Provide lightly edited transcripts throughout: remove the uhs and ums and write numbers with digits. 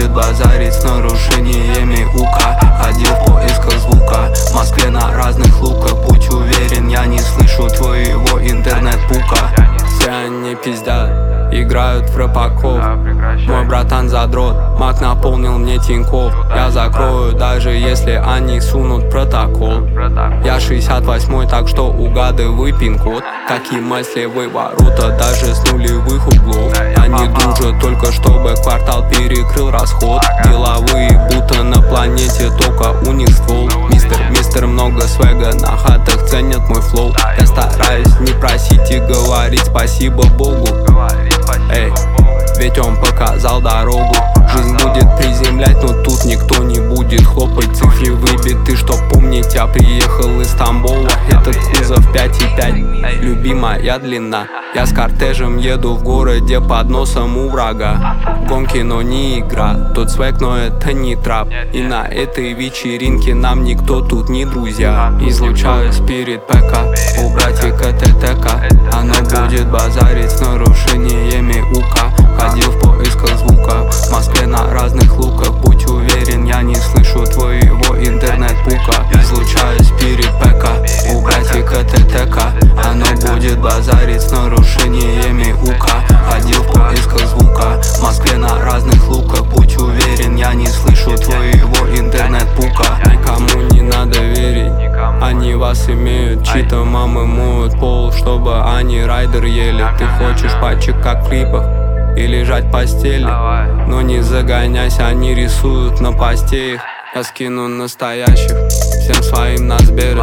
будет базарить с нарушениями УК. Ходил в поисках звука в Москве на разных луках. Будь уверен, я не слышу твоего интернет-пука. Все они пиздят, играют в рэпаков. Мой братан задрот, Мак наполнил мне тиньков. Я закрою, даже если они сунут протокол. Я 68-й, так что угадывай пин-код. Какие мыслевые ворота, даже с нулевых углов. Они дружат только чтобы квартал перекрыл расход. Деловые, будто на планете, только у них ствол. Мистер, много свега, на хатах ценят мой флоу. Я стараюсь не просить и говорить спасибо Богу. Эй, ведь он показал дорогу. Жизнь будет приземлять, но тут никто не будет хлопать. Цифры выбиты, чтоб помнить, я приехал из Тамбова. Этот кузов 5,5, любимая длина. Я с кортежем еду в городе под носом у врага. Гонки, но не игра, тот свек, но это не трап. И на этой вечеринке нам никто тут не друзья. Излучаю спирит ПК, у братика ТТК. Оно будет базарить с нарушениями УК. Ходил в поисках звука в Москве на разных луках. Будь уверен, я не слышу твоего интернет-пука. Излучаю спирит ПК, у братика ТТК. Оно будет базарить с нарушениями УК. Ходил в поисках звука в Москве на разных луках. Будь уверен, я не слышу твоего интернет-пука. Никому не надо верить, они вас имеют. Чьи-то мамы моют пол, чтобы они райдер ели. Ты хочешь пачек, как в клипах, и лежать в постели, но не загоняйся, они рисуют на посте их. Я скину настоящих всем своим на Сберы,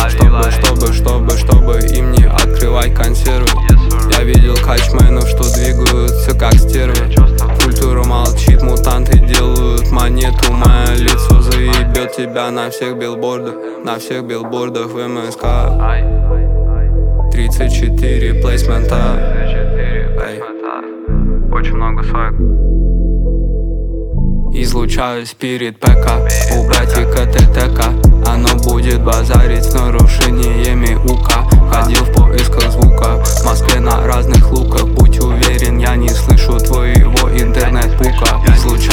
чтобы им не открывать консервы. Я видел качменов, что двигаются как стервы. Культура молчит, мутанты делают монету. Мое лицо заебет тебя на всех билбордах, в МСК. 34 плейсмента. Очень много свайк. Излучаю спирит ПК, у братика ТТК. Оно будет базарить с нарушениями УК. Ходил в поисках звука в Москве на разных луках. Будь уверен, я не слышу твоего интернет-пука.